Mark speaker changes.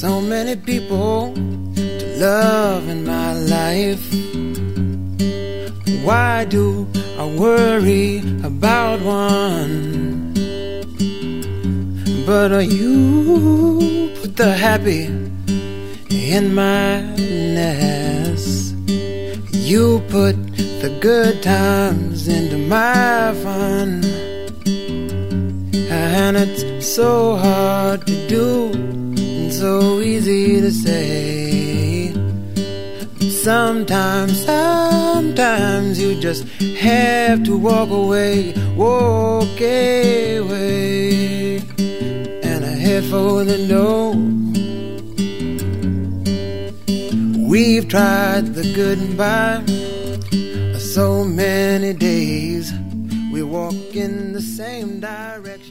Speaker 1: So many people to love in my life. Why do I worry about one? But you put the happy in my nest. You put the good times into my fun. And it's so hard to do and so easy to say. But sometimes you just have to walk away. Walk away. And I head for the door. We've tried the goodbye so many days. We walk in the same direction.